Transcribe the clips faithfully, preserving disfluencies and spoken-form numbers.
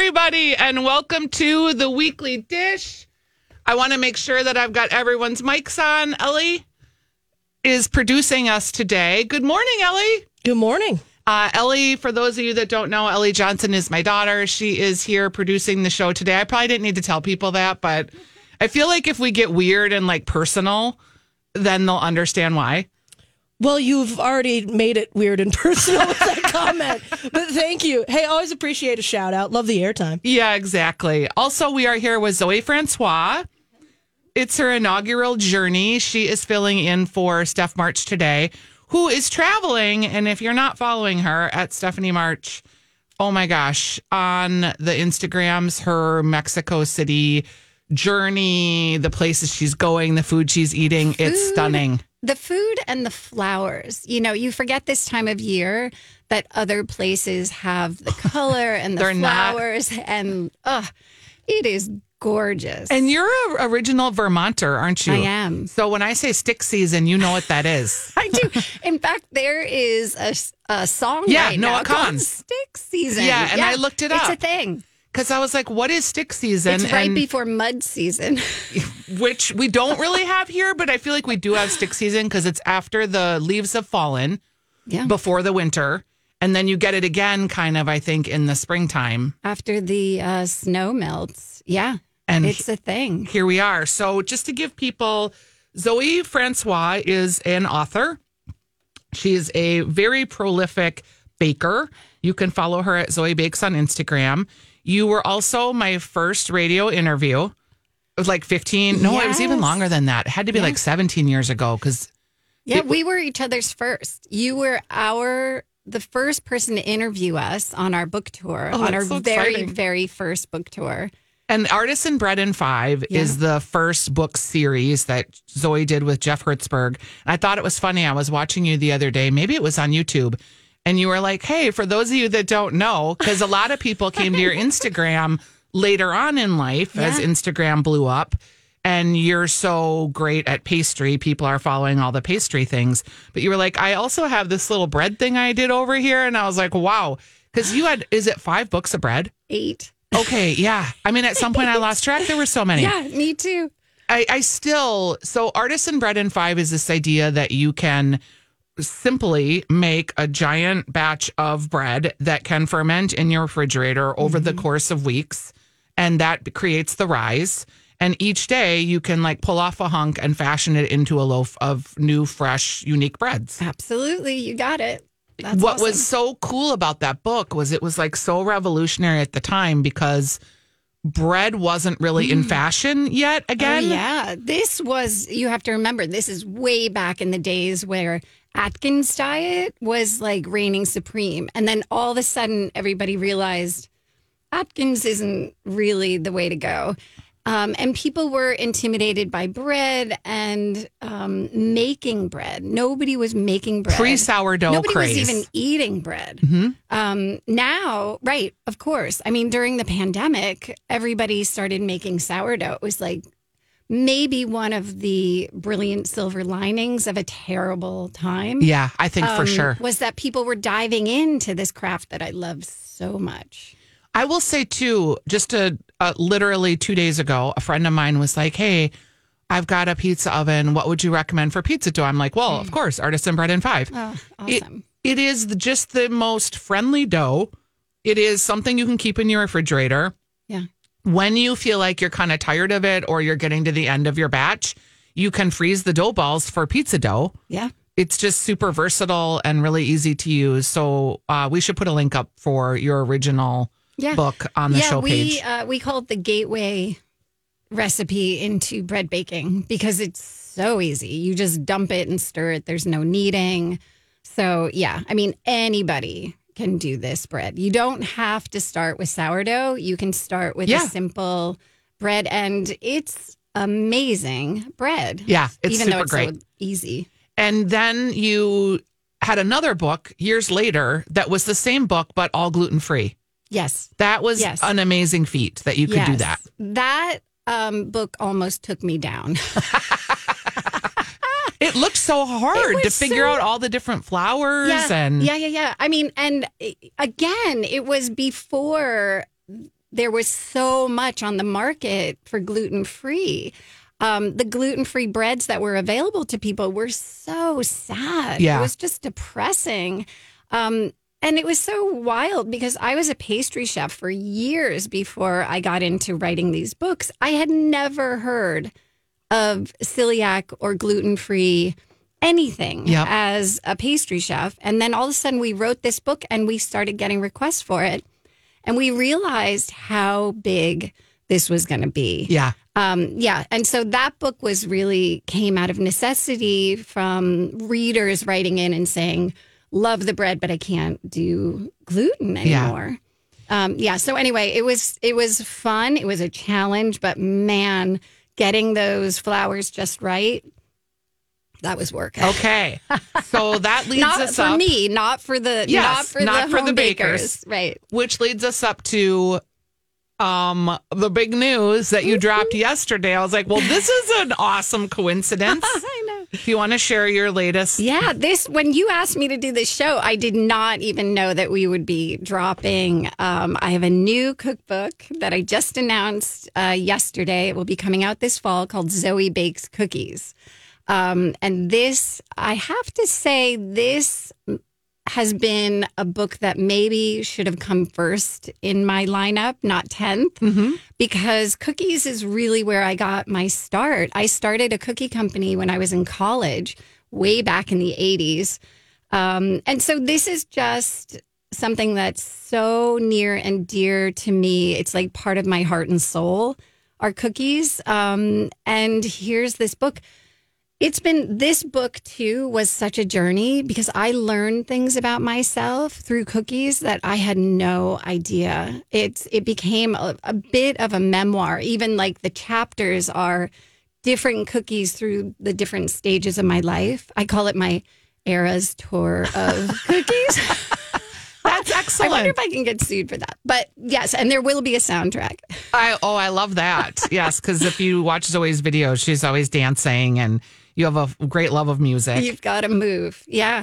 everybody, and welcome to the Weekly Dish. I want to make sure that I've got everyone's mics on. Ellie is producing us today. Good morning, Ellie. Good morning. Uh, Ellie, for those of you that don't know, Ellie Johnson is my daughter. She is here producing the show today. I probably didn't need to tell people that, but I feel like if we get weird and like personal, then they'll understand why. Well, you've already made it weird and personal with that comment, but thank you. Hey, always appreciate a shout out. Love the airtime. Yeah, exactly. Also, we are here with Zoe Francois. It's her inaugural journey. She is filling in for Steph March today, who is traveling. And if you're not following her at Stephanie March, oh my gosh, on the Instagrams, her Mexico City journey, the places she's going, the food she's eating, food. It's stunning. The food and the flowers. You know, you forget this time of year that other places have the color and the flowers not. and uh, it is gorgeous. And you're an original Vermonter, aren't you? I am. So when I say stick season, you know what that is. I do. In fact, there is a, a song yeah, right Noah now Kahan. called Stick Season. Yeah, and yeah, I looked it up. It's a thing. Because I was like, what is stick season? It's right and, before mud season. Which we don't really have here, but I feel like we do have stick season because it's after the leaves have fallen, yeah. before the winter. And then you get it again, kind of, I think, in the springtime. After the uh, snow melts. Yeah, and it's a thing. Here we are. So just to give people, Zoe Francois is an author. She is a very prolific baker. You can follow her at Zoe Bakes on Instagram. You were also my first radio interview. It was like fifteen. No, yes. It was even longer than that. It had to be yeah. like seventeen years ago. Because yeah, it, we were each other's first. You were our the first person to interview us on our book tour, oh, on our so very, exciting. very first book tour. And Artisan Bread in Five yeah. is the first book series that Zoe did with Jeff Hertzberg. And I thought it was funny. I was watching you the other day. Maybe it was on YouTube. And you were like, hey, for those of you that don't know, because a lot of people came to your Instagram later on in life yeah. as Instagram blew up. And you're so great at pastry. People are following all the pastry things. But you were like, I also have this little bread thing I did over here. And I was like, wow. Because you had, is it five books of bread? Eight. Okay, yeah. I mean, at some point I lost track. There were so many. Yeah, me too. I, I still, so Artisan Bread in Five is this idea that you can simply make a giant batch of bread that can ferment in your refrigerator over mm-hmm. the course of weeks. And that creates the rise. And each day you can like pull off a hunk and fashion it into a loaf of new, fresh, unique breads. Absolutely. You got it. That's what awesome. was so cool about that book was it was like so revolutionary at the time because bread wasn't really mm. in fashion yet again. Oh, yeah. This was, you have to remember, this is way back in the days where Atkins diet was like reigning supreme. And then all of a sudden, everybody realized Atkins isn't really the way to go. Um, and people were intimidated by bread and um, making bread. Nobody was making bread. Pre-sourdough Nobody craze. was even eating bread. Mm-hmm. Um, now, right, of course. I mean, during the pandemic, everybody started making sourdough. It was like maybe one of the brilliant silver linings of a terrible time. Yeah, I think um, for sure. Was that people were diving into this craft that I love so much. I will say, too, just a, uh, literally two days ago, a friend of mine was like, hey, I've got a pizza oven. What would you recommend for pizza dough? I'm like, well, mm. of course, Artisan Bread in Five. Oh, awesome. It, it is just the most friendly dough. It is something you can keep in your refrigerator. Yeah. When you feel like you're kind of tired of it or you're getting to the end of your batch, you can freeze the dough balls for pizza dough. Yeah. It's just super versatile and really easy to use. So uh, we should put a link up for your original Yeah. book on the yeah, show we, page. Uh, we call it the gateway recipe into bread baking because it's so easy. You just dump it and stir it. There's no kneading. So, yeah, I mean, anybody can do this bread. You don't have to start with sourdough. You can start with yeah. a simple bread, and it's amazing bread. Yeah, it's even super though it's great. So easy. And then you had another book years later that was the same book, but all gluten-free. Yes. That was yes. an amazing feat that you could yes. do that. That um, book almost took me down. It looked so hard to figure so, out all the different flours. Yeah, and yeah, yeah, yeah. I mean, and again, it was before there was so much on the market for gluten-free. Um, the gluten-free breads that were available to people were so sad. Yeah. It was just depressing. Um, and it was so wild because I was a pastry chef for years before I got into writing these books. I had never heard of celiac or gluten-free anything Yep. as a pastry chef. And then all of a sudden we wrote this book and we started getting requests for it. And we realized how big this was going to be. Yeah. Um, yeah. And so that book was really came out of necessity from readers writing in and saying, love the bread, but I can't do gluten anymore. Yeah. Um, yeah. So anyway, it was, it was fun. It was a challenge, but man, getting those flours just right, that was work. Okay. So that leads not us for up. me, not for the, Yes, not for not the for home the bakers. bakers. Right. Which leads us up to um, the big news that you dropped yesterday. I was like, well, this is an awesome coincidence. I know. If you want to share your latest. Yeah, this when you asked me to do this show, I did not even know that we would be dropping. Um, I have a new cookbook that I just announced uh, yesterday. It will be coming out this fall called Zoe Bakes Cookies. Um, and this, I have to say, this has been a book that maybe should have come first in my lineup, not tenth, mm-hmm. because cookies is really where I got my start. I started a cookie company when I was in college, way back in the eighties. Um, and so this is just something that's so near and dear to me. It's like part of my heart and soul are cookies. Um, and here's this book. It's been, this book too was such a journey because I learned things about myself through cookies that I had no idea. It's, it became a, a bit of a memoir. Even like the chapters are different cookies through the different stages of my life. I call it my eras tour of cookies. That's excellent. I wonder if I can get sued for that. But yes, and there will be a soundtrack. I, oh, I love that. Yes, because if you watch Zoe's videos, she's always dancing and you have a great love of music. You've got to move. Yeah.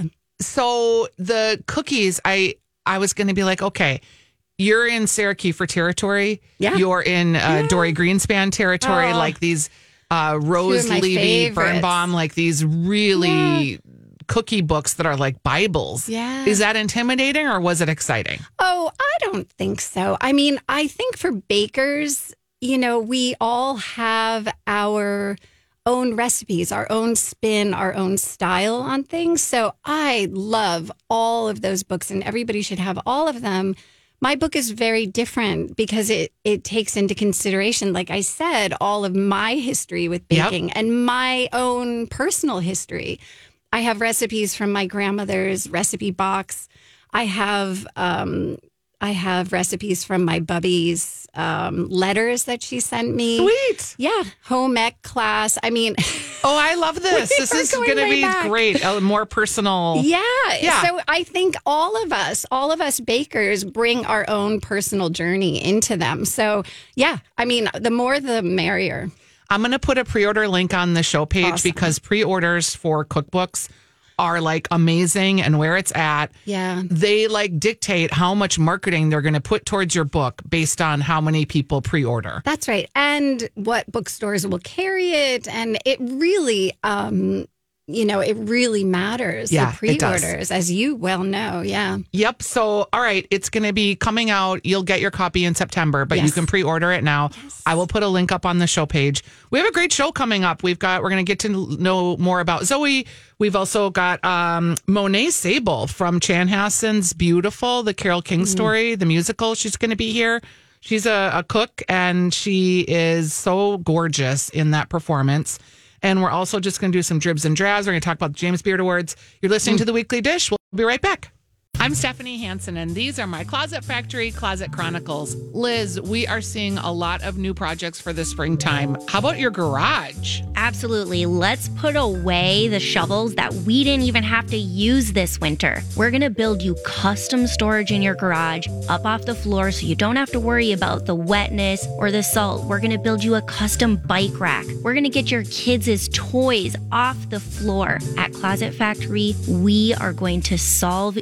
So the cookies, I I was going to be like, okay, you're in Sarah Kiefer territory. Yeah. You're in uh, Yeah. Dory Greenspan territory, Oh. like these uh, Rose Two of my Levy, favorites. Birnbaum, like these really Yeah. cookie books that are like Bibles. Yeah. Is that intimidating or was it exciting? Oh, I don't think so. I mean, I think for bakers, you know, we all have our own recipes, our own spin, our own style on things. So I love all of those books and everybody should have all of them. My book is very different because it, it takes into consideration, like I said, all of my history with baking Yep. and my own personal history. I have recipes from my grandmother's recipe box. I have um, I have recipes from my bubby's um, letters that she sent me. Sweet. Yeah, home ec class. I mean, Oh, I love this. We This are is going going to way be back. great. A more personal. yeah. Yeah. So I think all of us, all of us bakers bring our own personal journey into them. So yeah, I mean, the more the merrier. I'm going to put a pre-order link on the show page Awesome. because pre-orders for cookbooks are like amazing and where it's at. Yeah. They like dictate how much marketing they're going to put towards your book based on how many people pre-order. That's right. And what bookstores will carry it. And it really, um, you know, it really matters. Yeah, the it does. pre-orders, as you well know. Yeah. Yep. So, all right, it's going to be coming out. You'll get your copy in September, but you Yes. can pre-order it now. Yes. I will put a link up on the show page. We have a great show coming up. We've got, we're going to get to know more about Zoe. We've also got um, Monet Sable from Chanhassen's Beautiful, the Carole King story, the musical. She's going to be here. She's a, a cook and she is so gorgeous in that performance. And we're also just going to do some dribs and drabs. We're going to talk about the James Beard Awards. You're listening to The Weekly Dish. We'll be right back. I'm Stephanie Hansen, and these are my Closet Factory Closet Chronicles. Liz, we are seeing a lot of new projects for the springtime. How about your garage? Absolutely. Let's put away the shovels that we didn't even have to use this winter. We're going to build you custom storage in your garage up off the floor so you don't have to worry about the wetness or the salt. We're going to build you a custom bike rack. We're going to get your kids' toys off the floor. At Closet Factory, we are going to solve your garage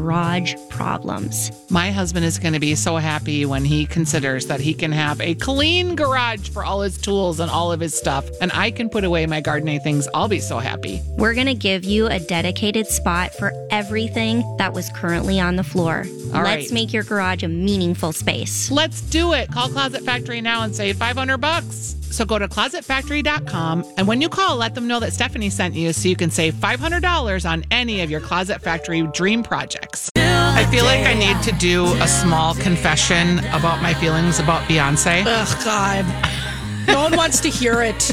garage problems. My husband is going to be so happy when he considers that he can have a clean garage for all his tools and all of his stuff, and I can put away my gardening things. I'll be so happy. We're going to give you a dedicated spot for everything that was currently on the floor. All Let's right. make your garage a meaningful space. Let's do it. Call Closet Factory now and save five hundred bucks. So go to closet factory dot com, and when you call, let them know that Stephanie sent you so you can save five hundred dollars on any of your Closet Factory dream projects. I feel like I need to do a small confession about my feelings about Beyonce. Ugh, God. No one wants to hear it.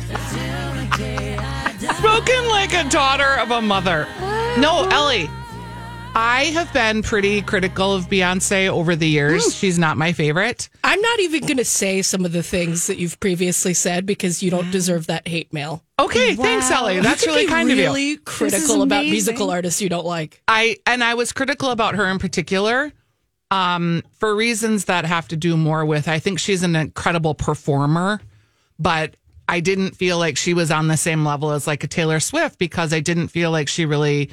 Spoken like a daughter of a mother. No, Ellie. I have been pretty critical of Beyonce over the years. She's not my favorite. I'm not even going to say some of the things that you've previously said because you don't deserve that hate mail. Okay, Wow. thanks, Ellie. That's You can really be kind of you. really critical about amazing. musical artists you don't like. I and I was critical about her in particular, um, for reasons that have to do more with I think she's an incredible performer, but I didn't feel like she was on the same level as like a Taylor Swift because I didn't feel like she really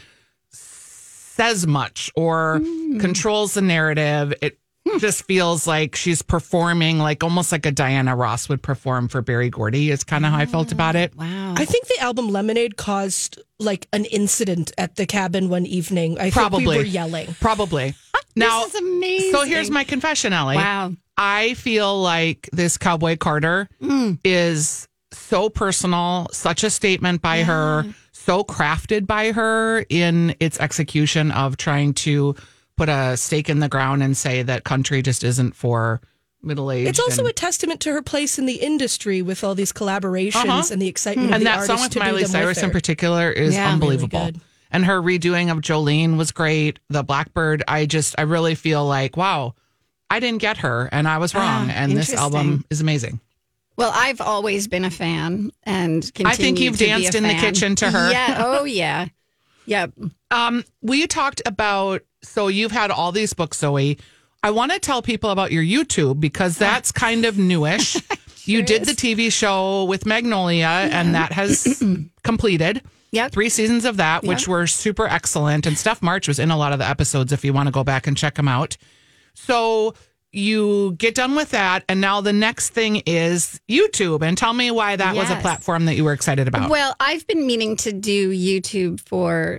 says much or Mm. controls the narrative. It just feels like she's performing like almost like a Diana Ross would perform for Berry Gordy is kind of how I felt about it. Wow. I think the album Lemonade caused like an incident at the cabin one evening. I Probably. think we were yelling. Probably. Now, this is amazing. so here's my confession, Ellie. Wow. I feel like this Cowboy Carter Mm. is so personal, such a statement by her, so crafted by her in its execution of trying to put a stake in the ground and say that country just isn't for middle age. It's also and, a testament to her place in the industry with all these collaborations Uh-huh. and the excitement of and the that artist song with to do Miley them Cyrus with in her. particular is Yeah, unbelievable. really good. And her redoing of Jolene was great. The Blackbird, I just, I really feel like, wow, I didn't get her and I was wrong. Ah, and this interesting. album is amazing. Well, I've always been a fan and continue I think you've to be a danced in the fan. kitchen to her. Yeah. Oh, yeah. Yep. Um, we talked about, so you've had all these books, Zoe. I want to tell people about your YouTube because that's kind of newish. You did is. the T V show with Magnolia, and that has completed. Yep. Three seasons of that, which Yep. were super excellent. And Steph March was in a lot of the episodes if you want to go back and check them out. So you get done with that, and now the next thing is YouTube. And tell me why that was a Yes. platform that you were excited about. Well, I've been meaning to do YouTube for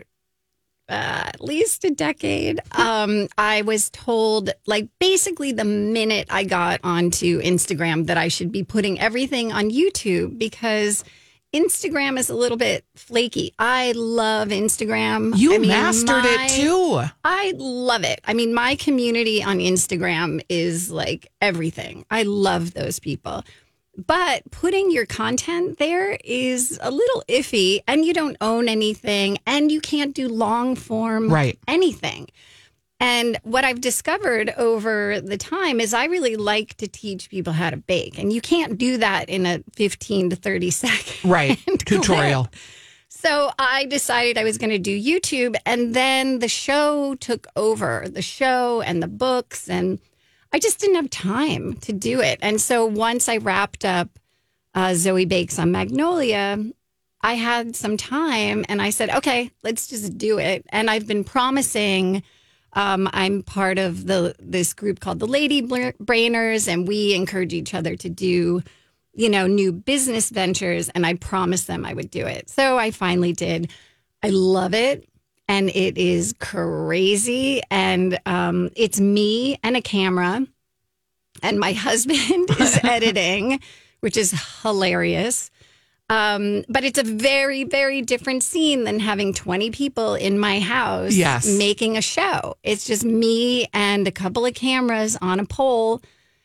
uh, at least a decade. Um, I was told, like, basically the minute I got onto Instagram that I should be putting everything on YouTube because Instagram is a little bit flaky. I love Instagram. you I mean, mastered my- it too. I love it. I mean, my community on Instagram is like everything. I love those people. But putting your content there is a little iffy, and you don't own anything, and you can't do long form Right. anything. And what I've discovered over the time is I really like to teach people how to bake, and you can't do that in a fifteen to thirty second Right. Tutorial. So I decided I was going to do YouTube, and then the show took over, the show and the books, and I just didn't have time to do it. And so once I wrapped up uh, Zoe Bakes on Magnolia, I had some time, and I said, okay, let's just do it. And I've been promising. Um, I'm part of the this group called the Lady Brainers, and we encourage each other to do, you know, new business ventures. And I promised them I would do it. So I finally did. I love it. And it is crazy. And um, it's me and a camera. And my husband is editing, which is hilarious. Um, but it's a very, very different scene than having twenty people in my house Yes. making a show. It's just me and a couple of cameras on a pole.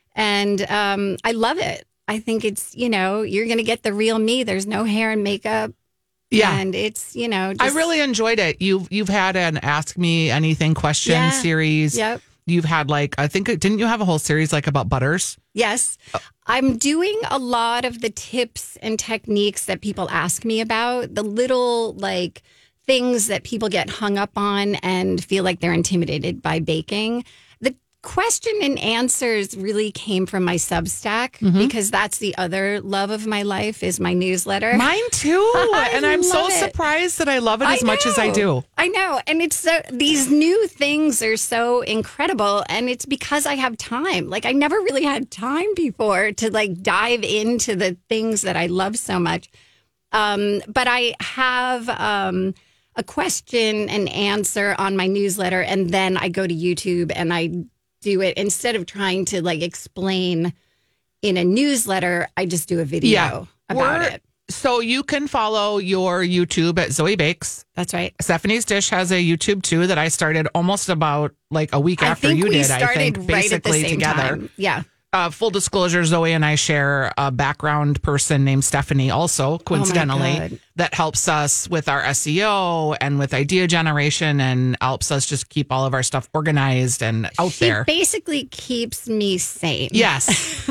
And um, I love it. I think it's, you know, you're going to get the real me. There's no hair and makeup. Yeah. And it's, you know, just, I really enjoyed it. You've you've had an Ask Me Anything question Yeah. series. Yep. You've had like I think didn't you have a whole series like about butters? Yes. I'm doing a lot of the tips and techniques that people ask me about, the little like things that people get hung up on and feel like they're intimidated by baking. The question and answers really came from my Substack mm-hmm. because that's the other love of my life is my newsletter. Mine too. And I'm so it. surprised that I love it as much as I do. I know. And it's so, these new things are so incredible. And it's because I have time. Like I never really had time before to like dive into the things that I love so much. Um, but I have um, a question and answer on my newsletter. And then I go to YouTube and I do it instead of trying to like explain in a newsletter. I just do a video yeah. about We're, it. So you can follow your YouTube at Zoe Bakes. That's right. Stephanie's Dish has a YouTube too that I started almost about like a week I after think you we did. Started I think right basically at the same together. Time. Yeah. Uh, full disclosure, Zoe and I share a background person named Stephanie also, coincidentally, oh that helps us with our S E O and with idea generation and helps us just keep all of our stuff organized and out she there. Basically keeps me sane. Yes.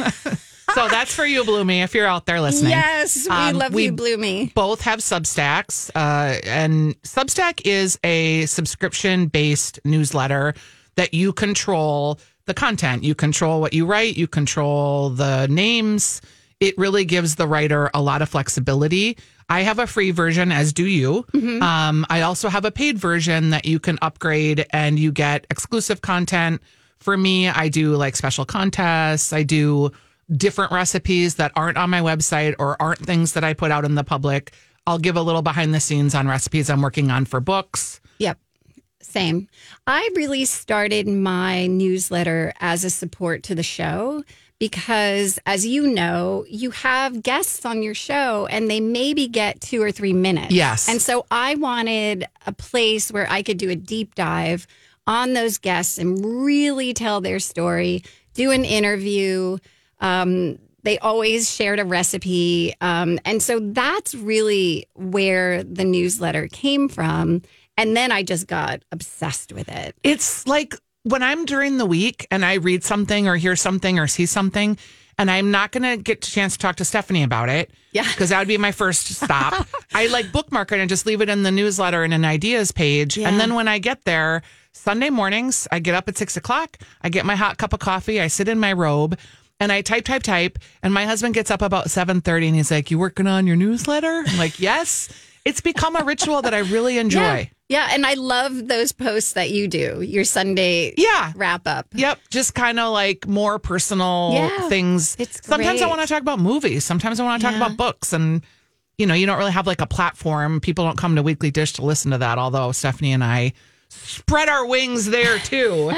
So that's for you, Bloomy, if you're out there listening. Yes, we um, love we you, Bloomy. Both have Substacks, uh, and Substack is a subscription-based newsletter that you control the content. You control what you write. You control the names. It really gives the writer a lot of flexibility. I have a free version, as do you. Mm-hmm. Um, I also have a paid version that you can upgrade and you get exclusive content. For me, I do like special contests. I do different recipes that aren't on my website or aren't things that I put out in the public. I'll give a little behind the scenes on recipes I'm working on for books. Yep. Same. I really started my newsletter as a support to the show because, as you know, you have guests on your show and they maybe get two or three minutes. Yes. And so I wanted a place where I could do a deep dive on those guests and really tell their story, do an interview. Um, they always shared a recipe. Um, and so that's really where the newsletter came from. And then I just got obsessed with it. It's like when I'm during the week and I read something or hear something or see something, and I'm not going to get a chance to talk to Stephanie about it. Yeah. Because that would be my first stop. I like bookmark it and just leave it in the newsletter in an ideas page. Yeah. And then when I get there, Sunday mornings, I get up at six o'clock. I get my hot cup of coffee. I sit in my robe and I type, type, type. And my husband gets up about seven thirty and he's like, "You working on your newsletter?" I'm like, "Yes." It's become a ritual that I really enjoy. Yeah. Yeah, and I love those posts that you do, your Sunday yeah. wrap up. Yep, just kind of like more personal yeah, things. It's Sometimes great. I want to talk about movies. Sometimes I want to talk yeah. about books. And, you know, you don't really have like a platform. People don't come to Weekly Dish to listen to that, although Stephanie and I spread our wings there too.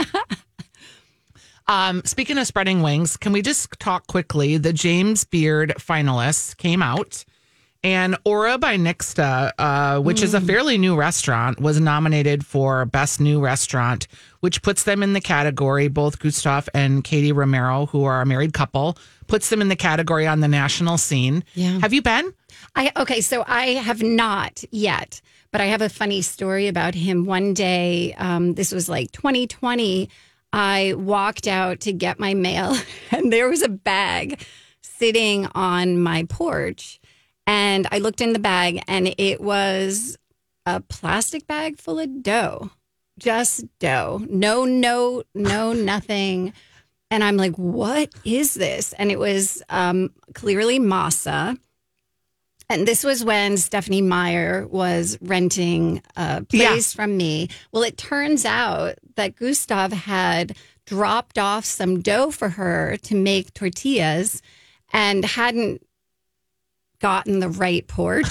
um, speaking of spreading wings, can we just talk quickly? The James Beard finalists came out. And Aura by Nixta, uh, which mm. is a fairly new restaurant, was nominated for Best New Restaurant, which puts them in the category, both Gustav and Katie Romero, who are a married couple, puts them in the category on the national scene. Yeah. Have you been? I Okay, so I have not yet, but I have a funny story about him. One day, um, this was like twenty twenty, I walked out to get my mail, and there was a bag sitting on my porch. And I looked in the bag and it was a plastic bag full of dough, just dough. No note, no nothing. And I'm like, what is this? And it was um, clearly masa. And this was when Stephanie Meyer was renting a place yeah. from me. Well, it turns out that Gustav had dropped off some dough for her to make tortillas and hadn't gotten the right porch.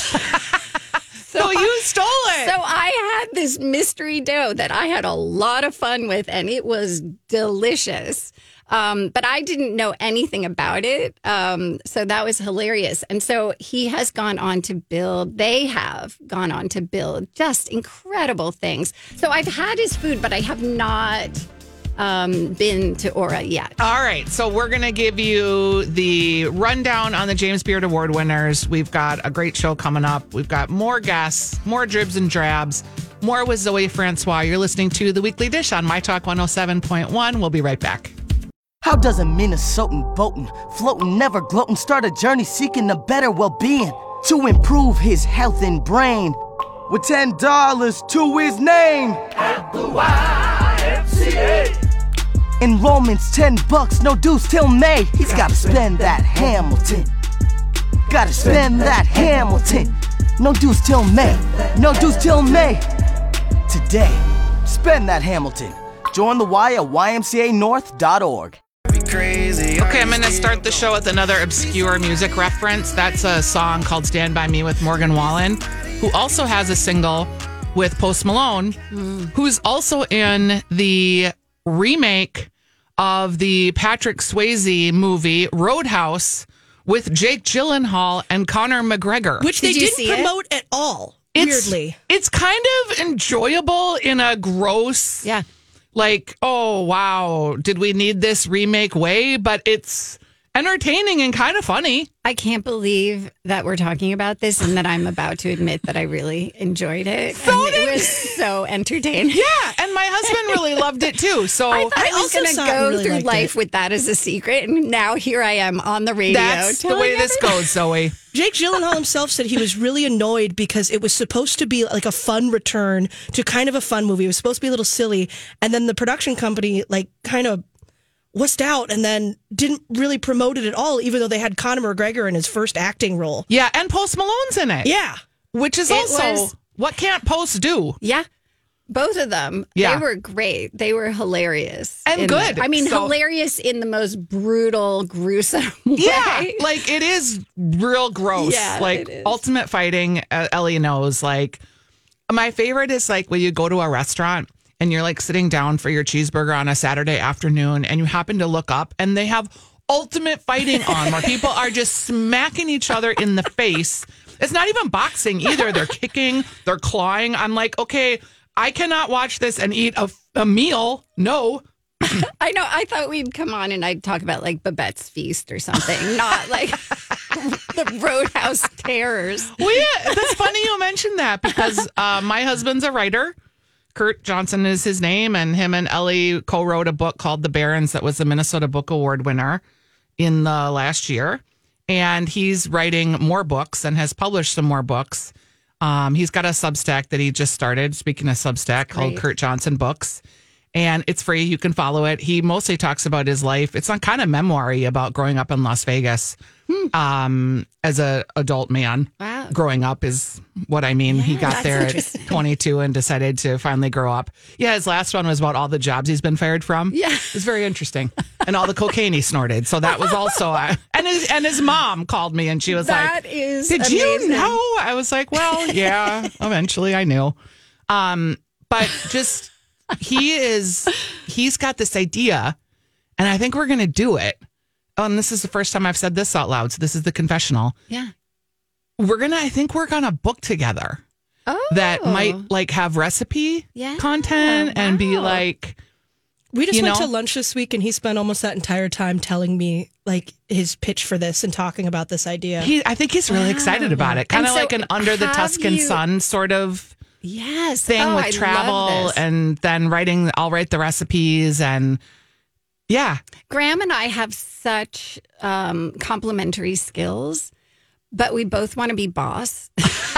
so so you stole it. So I had this mystery dough that I had a lot of fun with, and it was delicious. Um, but I didn't know anything about it. Um, so that was hilarious. And so he has gone on to build, they have gone on to build just incredible things. So I've had his food, but I have not um, been to Aura yet. All right. So we're going to give you the rundown on the James Beard Award winners. We've got a great show coming up. We've got more guests, more dribs and drabs, more with Zoe Francois. You're listening to The Weekly Dish on My Talk one oh seven point one. We'll be right back. How does a Minnesotan boatin', floating, never gloating, start a journey seeking a better well-being to improve his health and brain with ten dollars to his name? At the Y M C A. Enrollment's ten bucks, no dues till May. He's gotta spend that Hamilton. Gotta spend that Hamilton. No dues till May. No dues till May. Today, spend that Hamilton. Join the Y at y m c a north dot org. Okay, I'm going to start the show with another obscure music reference. That's a song called Stand By Me with Morgan Wallen, who also has a single with Post Malone, mm. who's also in the remake of the Patrick Swayze movie Roadhouse with Jake Gyllenhaal and Conor McGregor. Which they Did you didn't see promote it? at all, it's, weirdly. It's kind of enjoyable in a gross... Yeah. Like, oh, wow, did we need this remake way? But it's entertaining and kind of funny. I can't believe that we're talking about this and that I'm about to admit that I really enjoyed it. So and did- it was so entertaining. Yeah, and my husband really loved it too. So I thought I, I was also going to saw it and go really through liked life it. with that as a secret. And now here I am on the radio. that's the telling way this everybody. goes, Zoe. Jake Gyllenhaal himself said he was really annoyed because it was supposed to be like a fun return to kind of a fun movie. It was supposed to be a little silly. And then the production company like kind of wussed out and then didn't really promote it at all, even though they had Conor McGregor in his first acting role. Yeah, and Post Malone's in it. Yeah. Which is It also, was- what can't Post do? Yeah. Both of them. Yeah. They were great. They were hilarious. And in good. the- I mean, So- hilarious in the most brutal, gruesome way. Yeah, like it is real gross. Yeah, like it is. ultimate fighting, uh, Ellie knows. Like, my favorite is like when you go to a restaurant and you're like sitting down for your cheeseburger on a Saturday afternoon and you happen to look up and they have ultimate fighting on where people are just smacking each other in the face. It's not even boxing either. They're kicking, they're clawing. I'm like, okay, I cannot watch this and eat a, a meal. No. I know. I thought we'd come on and I'd talk about like Babette's Feast or something, not like the Roadhouse Terrors. Well, yeah, that's funny you mentioned that because uh, my husband's a writer. Kurt Johnson is his name, and him and Ellie co-wrote a book called The Barons that was the Minnesota Book Award winner in the last year. And he's writing more books and has published some more books. Um, he's got a Substack that he just started, speaking of Substack, called Great. Kurt Johnson Books. And it's free. You can follow it. He mostly talks about his life. It's on kind of memoir-y about growing up in Las Vegas um, as a adult man. Wow. Growing up is what I mean. he got that's there at interesting. twenty-two and decided to finally grow up. Yeah, his last one was about all the jobs he's been fired from. Yeah. It was very interesting. And all the cocaine he snorted. So that was also, uh, and his and his mom called me and she was That like, is did you amazing. know? I was like, well, yeah, eventually I knew. Um, but just, he is, he's got this idea and I think we're going to do it. Oh, and this is the first time I've said this out loud. So this is the confessional. Yeah. We're going to, I think we're going to book together Oh. that might like have recipe Yeah, content and be wow. like, We just You went know? to lunch this week and he spent almost that entire time telling me like his pitch for this and talking about this idea. he, I think he's really excited about it. Kind And of so like an under the have Tuscan you- sun sort of Yes. thing Oh, with I travel love this. and then writing, I'll write the recipes and yeah. Graham and I have such um, complementary skills, but we both want to be boss.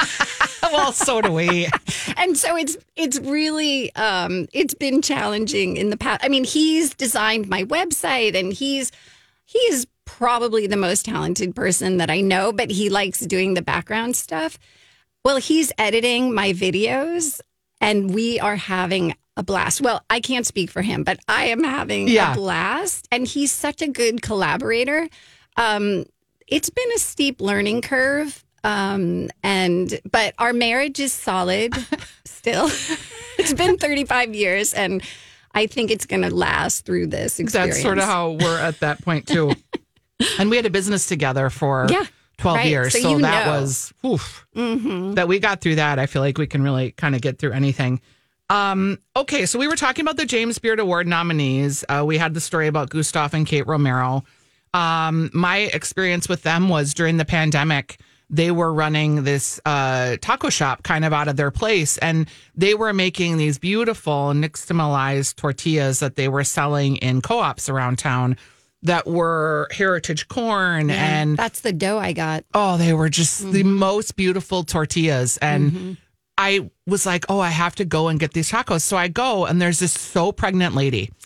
Well, so do we. And so it's it's really um, it's been challenging in the past. I mean, he's designed my website, and he's he's probably the most talented person that I know. But he likes doing the background stuff. Well, he's editing my videos, and we are having a blast. Well, I can't speak for him, but I am having Yeah. a blast, and he's such a good collaborator. Um, it's been a steep learning curve. Um, and, but our marriage is solid still. It's been thirty-five years and I think it's going to last through this experience. That's sort of how we're at that point too. And we had a business together for Yeah, twelve right. years. So So, you that know. was, oof, that we got through that. I feel like we can really kind of get through anything. Um, okay. So we were talking about the James Beard Award nominees. Uh, we had the story about Gustav and Kate Romero. Um, my experience with them was during the pandemic. They were running this uh, taco shop kind of out of their place, and they were making these beautiful nixtamalized tortillas that they were selling in co-ops around town that were heritage corn. And that's the dough I got. oh, they were just the most beautiful tortillas. And I was like, oh, I have to go and get these tacos. So I go, and there's this so pregnant lady.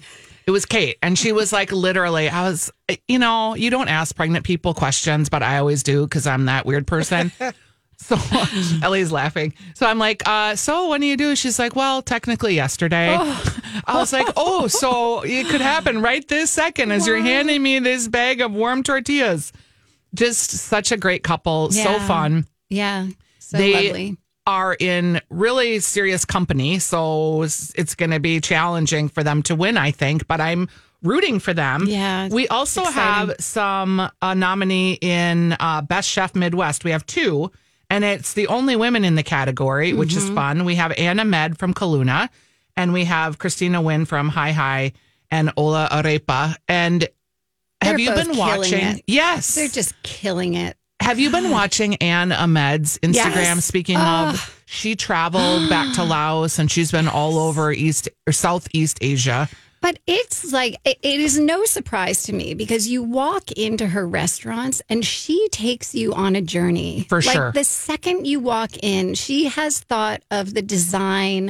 It was Kate. And she was like, literally, I was, you know, you don't ask pregnant people questions, but I always do because I'm that weird person. So Ellie's laughing. So I'm like, uh, so when do you do? She's like, well, technically yesterday. Oh. I was like, oh, so it could happen right this second as wow. you're handing me this bag of warm tortillas. Just such a great couple. Yeah. So fun. Yeah. So they lovely. Are in really serious company. So it's going to be challenging for them to win, I think. But I'm rooting for them. Yeah. We also exciting. have some uh, nominee in uh, Best Chef Midwest. We have two. And it's the only women in the category, which mm-hmm. is fun. We have Anna Med from Kaluna, and we have Christina Wynn from Hi Hi and Ola Arepa. And They're have you both been watching? It. Yes. They're just killing it. Have you been watching Anne Ahmed's Instagram? Yes. Speaking oh. of, she traveled back to Laos and she's been yes. all over East or Southeast Asia. But it's like, it, it is no surprise to me because you walk into her restaurants and she takes you on a journey. For like sure. The second you walk in, she has thought of the design.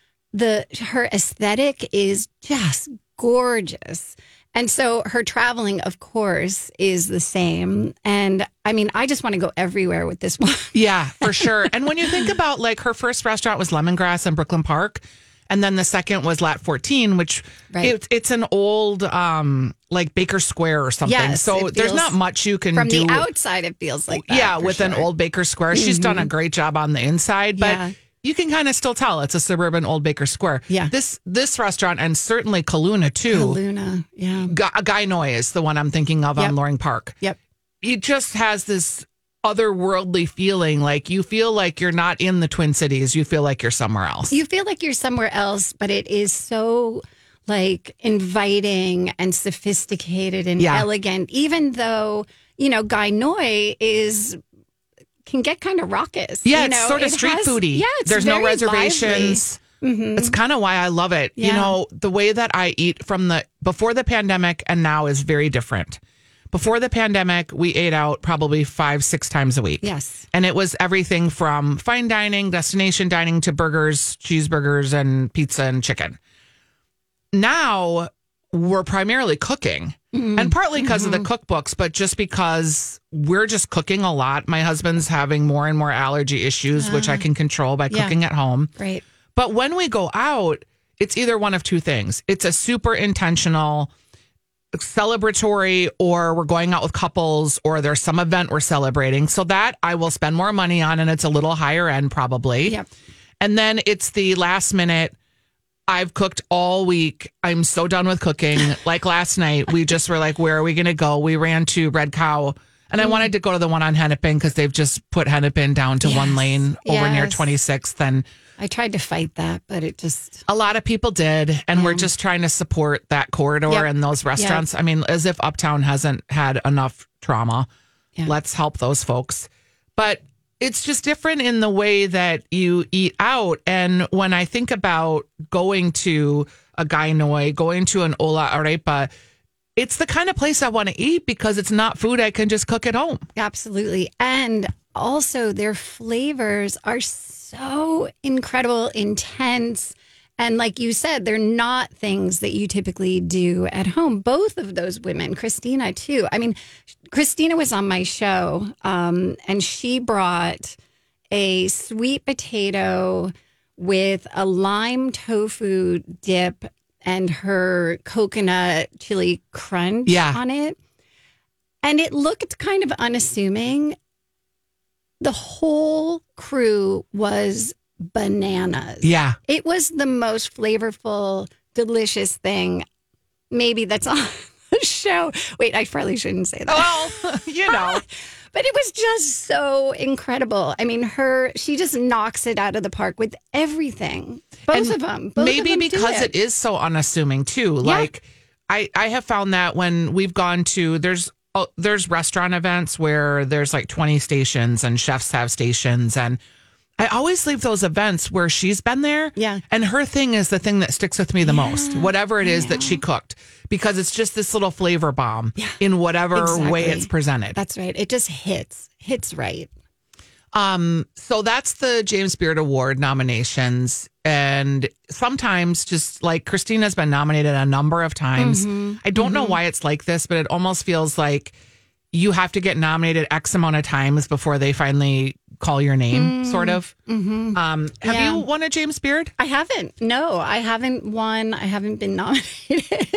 The her aesthetic is just gorgeous. And so her traveling, of course, is the same. And I mean, I just want to go everywhere with this one. Yeah, for sure. And when you think about like her first restaurant was Lemongrass in Brooklyn Park. And then the second was Lat fourteen, which right. it, it's an old, um, like Baker Square or something. Yes, so there's not much you can from do. From the outside, it feels like that. Yeah, with sure. an old Baker Square. Mm-hmm. She's done a great job on the inside, but yeah. you can kind of still tell it's a suburban old Baker Square. Yeah. This this restaurant, and certainly Kaluna too. Kaluna, yeah. Guy, Guy Noy is the one I'm thinking of yep. on Loring Park. Yep. It just has this otherworldly feeling, like you feel like you're not in the Twin Cities, you feel like you're somewhere else. You feel like you're somewhere else, but it is so like inviting and sophisticated and yeah. elegant, even though, you know, Guy Noy is can get kind of raucous. Yeah, you it's know? sort of it street has, foodie. Yeah, it's there's no reservations. Mm-hmm. It's kind of why I love it. Yeah. You know, the way that I eat from the before the pandemic and now is very different. Before the pandemic, we ate out probably five, six times a week. Yes. And it was everything from fine dining, destination dining to burgers, cheeseburgers, and pizza and chicken. Now we're primarily cooking. Mm-hmm. And partly because mm-hmm. of the cookbooks, but just because we're just cooking a lot. My husband's having more and more allergy issues, uh, which I can control by yeah. cooking at home. Right. But when we go out, it's either one of two things. It's a super intentional celebratory, or we're going out with couples, or there's some event we're celebrating. So that I will spend more money on, and it's a little higher end probably. Yep. And then it's the last minute. I've cooked all week. I'm so done with cooking. Like last night, we just were like, where are we going to go? We ran to Red Cow, and mm. I wanted to go to the one on Hennepin because they've just put Hennepin down to yes. one lane over yes. near twenty-sixth. And I tried to fight that, but it just... A lot of people did, and yeah. we're just trying to support that corridor yep. and those restaurants. Yep. I mean, as if Uptown hasn't had enough trauma. Yeah. Let's help those folks. But it's just different in the way that you eat out. And when I think about going to a Guy Noy, going to an Ola Arepa, it's the kind of place I want to eat because it's not food I can just cook at home. Absolutely. And also their flavors are so incredible, intense. And like you said, they're not things that you typically do at home. Both of those women, Christina too. I mean, Christina was on my show um, and she brought a sweet potato with a lime tofu dip and her coconut chili crunch yeah. on it. And it looked kind of unassuming. The whole crew was bananas. Yeah. It was the most flavorful, delicious thing maybe that's on the show. Wait, I probably shouldn't say that. Well, you know. But it was just so incredible. I mean, her, she just knocks it out of the park with everything. Both and of them. Both maybe of them because it. it is so unassuming too. Yeah. Like I, I have found that when we've gone to, there's Oh, there's restaurant events where there's like twenty stations and chefs have stations. And I always leave those events where she's been there. Yeah. And her thing is the thing that sticks with me the yeah, most, whatever it is that she cooked, because it's just this little flavor bomb yeah, in whatever exactly. way it's presented. That's right. It just hits, hits right. Um, so that's the James Beard Award nominations. And sometimes just like Christina's been nominated a number of times. Mm-hmm. I don't mm-hmm. know why it's like this, but it almost feels like you have to get nominated X amount of times before they finally call your name, mm, sort of. Mm-hmm. Um, have Yeah. you won a James Beard? I haven't. No, I haven't won. I haven't been nominated.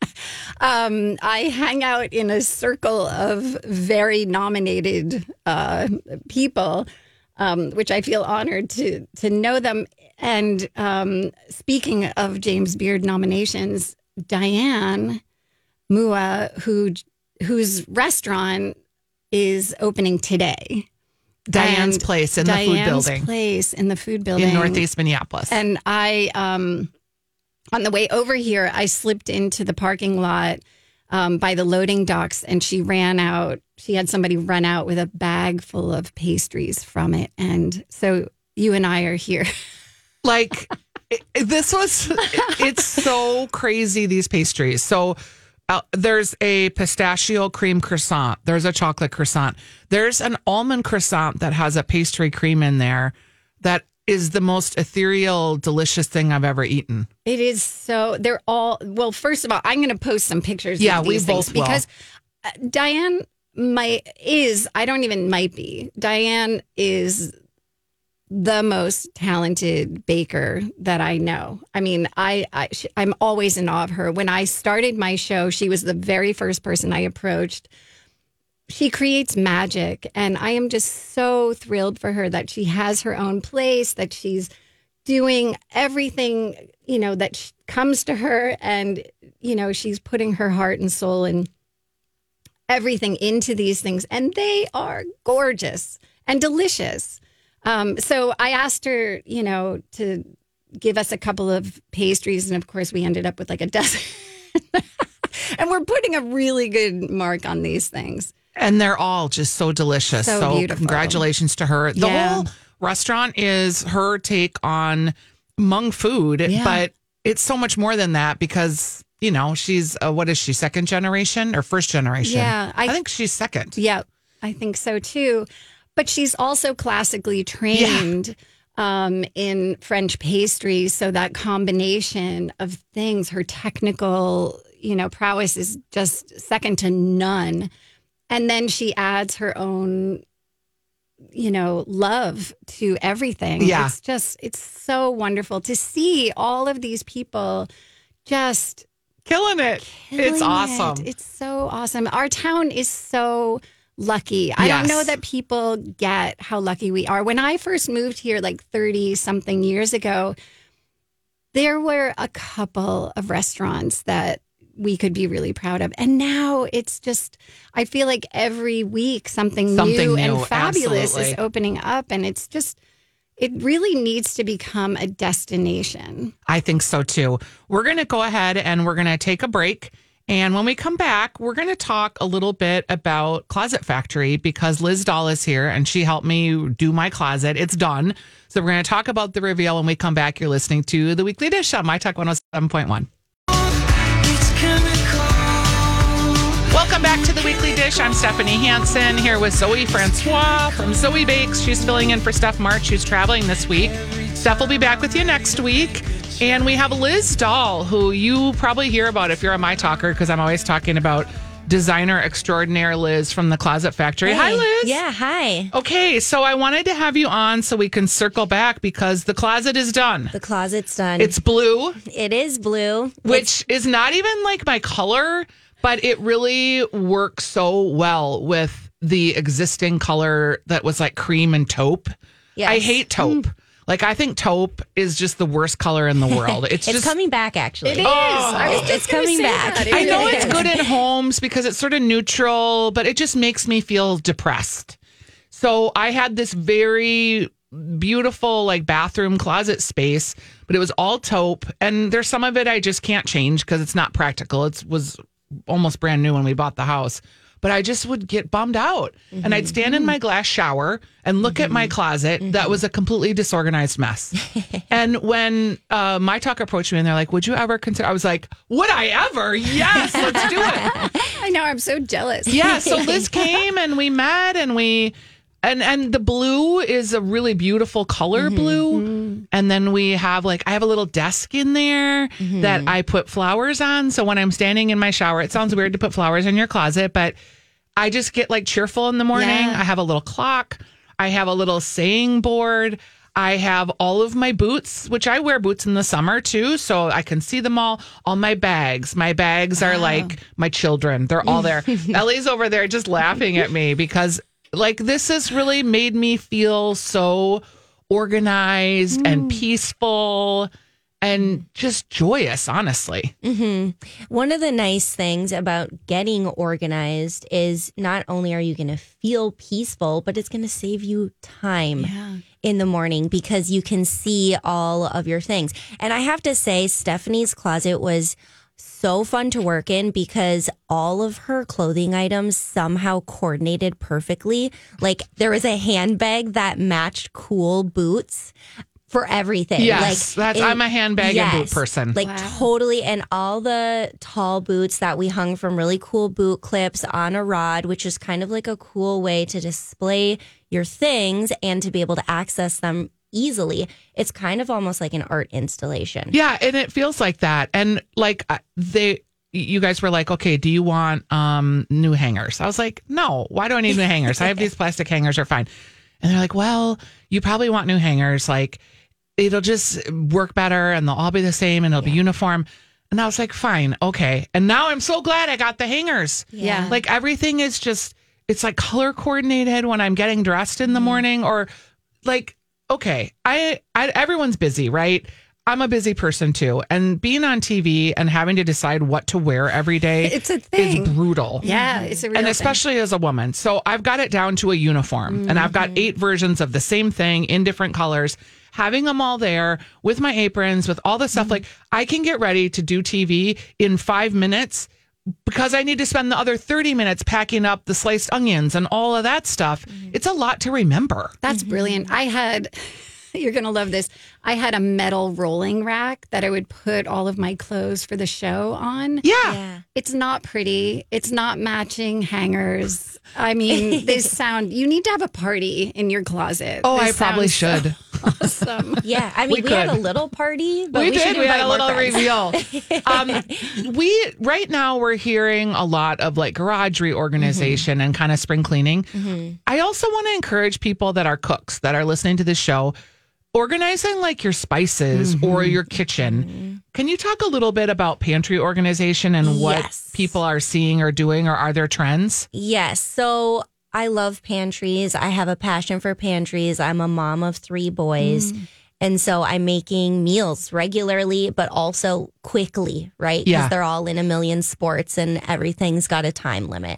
um, I hang out in a circle of very nominated uh, people, um, which I feel honored to to know them. And um, speaking of James Beard nominations, Diane Mua, who whose restaurant is opening today. Diane's And Place in Diane's the food building Place in the food building in Northeast Minneapolis. And I, um, on the way over here, I slipped into the parking lot um, by the loading docks, and she ran out. She had somebody run out with a bag full of pastries from it, and so you and I are here. Like it, this was, it- it's so crazy, these pastries. So uh, there's a pistachio cream croissant. There's a chocolate croissant. There's an almond croissant that has a pastry cream in there that is the most ethereal, delicious thing I've ever eaten. It is so. They're all well. First of all, I'm going to post some pictures. Yeah, of we these things both will. because uh, Diane might is. I don't even might be. Diane is the most talented baker that I know. I mean, I, I sh- I'm always in awe of her. When I started my show, she was the very first person I approached. She creates magic, and I am just so thrilled for her that she has her own place, that she's doing everything, you know, that sh- comes to her, and, you know, she's putting her heart and soul and everything into these things, and they are gorgeous and delicious. Um, so I asked her, you know, to give us a couple of pastries, and of course we ended up with like a dozen. And we're putting a really good mark on these things. And they're all just so delicious. So So, beautiful. congratulations to her. The Yeah. whole restaurant is her take on Hmong food, Yeah. but it's so much more than that because, you know, she's, uh, what is she, second generation or first generation? Yeah, I, I- think she's second. Yeah, I think so too. But she's also classically trained um, in French pastry. So that combination of things, her technical, you know, prowess is just second to none. And then she adds her own, you know, love to everything. Yeah. It's just, it's so wonderful to see all of these people just Killing it. It's killing awesome. it. It's so awesome. Our town is so lucky. I Yes. don't know that people get how lucky we are. When I first moved here like thirty something years ago, there were a couple of restaurants that we could be really proud of. And now it's just, I feel like every week something, Something new, new, and fabulous absolutely. is opening up. And it's just, it really needs to become a destination. I think so too. We're going to go ahead and we're going to take a break. And when we come back, we're going to talk a little bit about Closet Factory because Liz Dahl is here and she helped me do my closet. It's done. So we're going to talk about the reveal when we come back. You're listening to The Weekly Dish on My Talk one oh seven point one. Welcome back to The Weekly Dish. I'm Stephanie Hansen here with Zoe Francois from Zoe Bakes. She's filling in for Steph March, who's traveling this week. Steph will be back with you next week. And we have Liz Dahl, who you probably hear about if you're a My Talker, because I'm always talking about designer extraordinaire Liz from the Closet Factory. Hi, Liz. Yeah, hi. Okay, so I wanted to have you on so we can circle back because the closet is done. The closet's done. It's blue, it is blue. which is not even like my color, but it really works so well with the existing color that was like cream and taupe. Yes. I hate taupe. Like, I think taupe is just the worst color in the world. It's, It's just coming back, actually. It is. I was just It's gonna coming say back. that. It I know really it's is. good in homes because it's sort of neutral, but it just makes me feel depressed. So I had this very beautiful like bathroom closet space, but it was all taupe. And there's some of it I just can't change because it's not practical. It was almost brand new when we bought the house. But I just would get bummed out. Mm-hmm. And I'd stand in my glass shower and look mm-hmm. at my closet mm-hmm. that was a completely disorganized mess. And when uh, My Talk approached me and they're like, would you ever consider? I was like, would I ever? Yes, let's do it. I know. I'm so jealous. Yeah. So Liz came and we met and we And and the blue is a really beautiful color Mm-hmm. blue. And then we have like, I have a little desk in there Mm-hmm. that I put flowers on. So when I'm standing in my shower, it sounds weird to put flowers in your closet, but I just get like cheerful in the morning. Yeah. I have a little clock. I have a little saying board. I have all of my boots, which I wear boots in the summer too, so I can see them all. All my bags. My bags are like my children. They're all there. Ellie's over there just laughing at me because like this has really made me feel so organized and peaceful and just joyous, honestly. One of the nice things about getting organized is not only are you going to feel peaceful, but it's going to save you time in the morning because you can see all of your things. And I have to say, Stephanie's closet was so fun to work in because all of her clothing items somehow coordinated perfectly. Like there was a handbag that matched cool boots for everything. Yes, like, that's, it- I'm a handbag and boot yes, person. Like totally. And all the tall boots that we hung from really cool boot clips on a rod, which is kind of like a cool way to display your things and to be able to access them easily. It's kind of almost like an art installation. Yeah, and it feels like that. And like uh, they, you guys were like, okay, do you want um, new hangers? I was like, no, why do I need new hangers? I have these plastic hangers are fine. And they're like, well, you probably want new hangers. Like it'll just work better and they'll all be the same and it'll be uniform. And I was like, fine, okay. And now I'm so glad I got the hangers. Yeah. Like everything is just, it's like color coordinated when I'm getting dressed in the morning or like, okay, I, I everyone's busy, right? I'm a busy person too. And being on T V and having to decide what to wear every day It's a thing. is brutal. Yeah, it's a real And thing. especially as a woman. So I've got it down to a uniform and I've got eight versions of the same thing in different colors. Having them all there with my aprons, with all the stuff, like I can get ready to do T V in five minutes because I need to spend the other thirty minutes packing up the sliced onions and all of that stuff. It's a lot to remember. That's brilliant. I had, you're going to love this. I had a metal rolling rack that I would put all of my clothes for the show on. Yeah. Yeah. It's not pretty. It's not matching hangers. I mean, they sound, you need to have a party in your closet. Oh, This I probably sounds should. so Awesome. Yeah. I mean, We we, had a could. little party, but we, we, should did. We had invite a more little friends. reveal. um, we right now we're hearing a lot of like garage reorganization Mm-hmm. and kind of spring cleaning. I also want to encourage people that are cooks that are listening to this show, organizing like your spices Mm-hmm. or your kitchen. Can you talk a little bit about pantry organization and what Yes. people are seeing or doing, or are there trends? Yes. So I love pantries. I have a passion for pantries. I'm a mom of three boys. And so I'm making meals regularly, but also quickly, right? Because Yeah. they're all in a million sports and everything's got a time limit.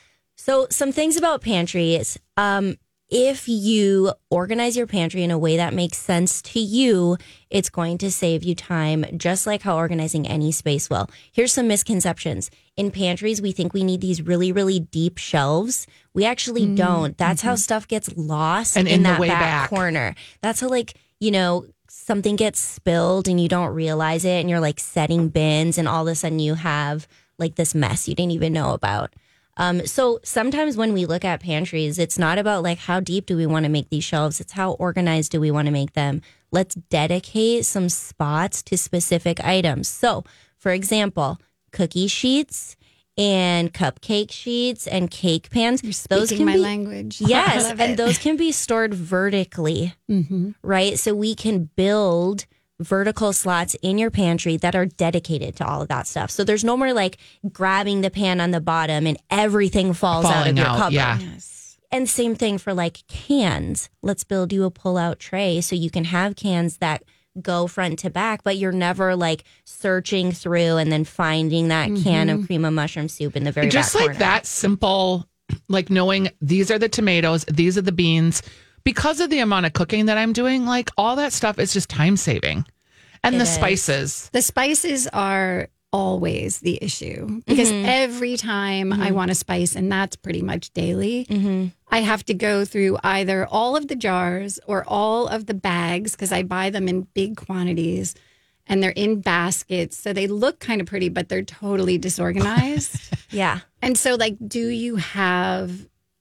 So some things about pantries. Um, if you organize your pantry in a way that makes sense to you, it's going to save you time, just like how organizing any space will. Here's some misconceptions. In pantries, we think we need these really, really deep shelves. We actually don't. That's how stuff gets lost And in, in the that way back, back. corner. That's how, like, you know, something gets spilled and you don't realize it and you're like setting bins and all of a sudden you have like this mess you didn't even know about. Um, so sometimes when we look at pantries, it's not about like how deep do we want to make these shelves. It's how organized do we want to make them. Let's dedicate some spots to specific items. So for example, cookie sheets and cupcake sheets and cake pans. Those those can my be, language. I Yes, love and it. those can be stored vertically, right? So we can build vertical slots in your pantry that are dedicated to all of that stuff. So there's no more like grabbing the pan on the bottom and everything falls out of Falling your out, cupboard. yeah. Yes. And same thing for like cans. Let's build you a pull-out tray so you can have cans that go front to back, but you're never like searching through and then finding that can of cream of mushroom soup in the very Just back like corner. that simple, like knowing these are the tomatoes, these are the beans. Because of the amount of cooking that I'm doing, like all that stuff is just time saving. And It the is. spices. The spices are always the issue because every time I want a spice, and that's pretty much daily, I have to go through either all of the jars or all of the bags because I buy them in big quantities and they're in baskets. So they look kind of pretty, but they're totally disorganized. Yeah. And so, like, do you have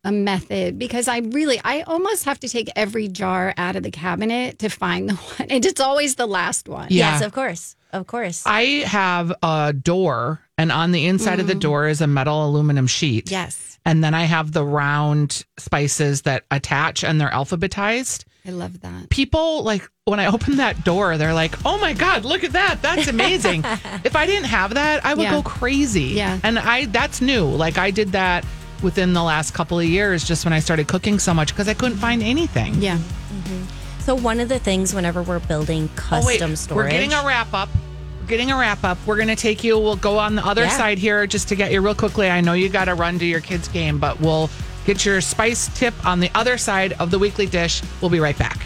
a method because I really, I almost have to take every jar out of the cabinet to find the one. And it's always the last one. Yeah. Yes, of course. Of course. I have a door, and on the inside mm. of the door is a metal aluminum sheet. Yes. And then I have the round spices that attach, and they're alphabetized. I love that. People, like, when I open that door, they're like, oh my God, look at that. That's amazing. If I didn't have that, I would Yeah. go crazy. Yeah. And I that's new. Like, I did that within the last couple of years, just when I started cooking so much, because I couldn't find anything. Yeah. So one of the things whenever we're building custom Oh, wait, storage, we're getting a wrap up. We're getting a wrap up. We're going to take you. We'll go on the other Yeah. side here just to get you real quickly. I know you got to run to your kids' game, but we'll get your spice tip on the other side of the weekly dish. We'll be right back.